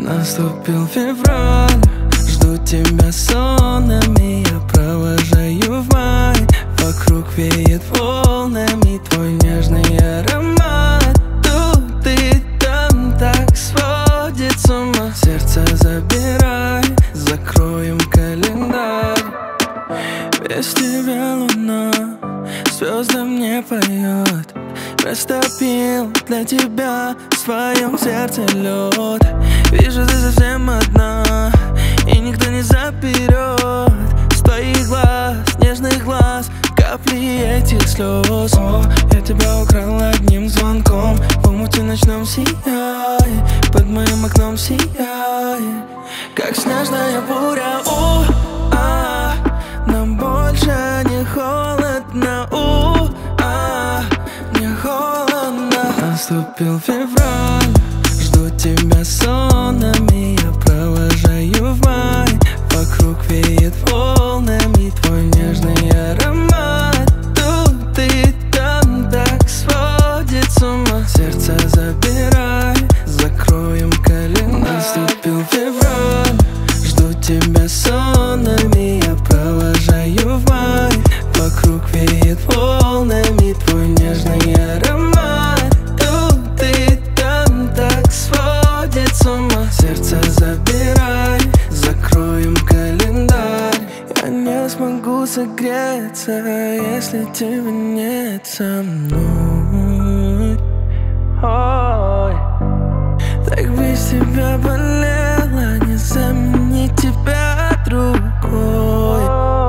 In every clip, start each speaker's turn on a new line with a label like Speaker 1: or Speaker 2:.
Speaker 1: Наступил февраль, жду тебя сонами, я провожаю в май. Вокруг веет волнами твой нежный аромат. Тут и там так сводит с ума. Сердце забирай, закроем календарь. Без тебя луна, звезды мне поет. Растопил для тебя в своем сердце лед. Вижу, ты совсем одна, и никто не заберет с твоих глаз, нежных глаз, капли этих слез. О, я тебя украл одним звонком, в омуте ночном сияй, под моим окном сияй, как снежная буря. Нам больше не холодно. Не холодно. Наступил февраль, жду тебя сонами, я провожаю в май. Вокруг веет волнами твой нежный аромат. Тут и там так сводит с ума. Сердце забирай, закроем календарь. Наступил февраль, жду тебя сонами, я провожаю в май. Вокруг веет волнами твой нежный аромат. Тут и там так сводит с ума. Сердце забирай, закроем календарь. Я не смогу согреться, если тебя нет со мной. Ой, так без тебя болело, не заменить тебя другой.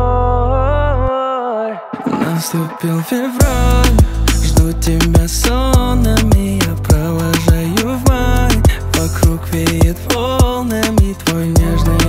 Speaker 1: Наступил февраль, жду тебя сонами, я провожаю в май. Вокруг веет волнами твой нежный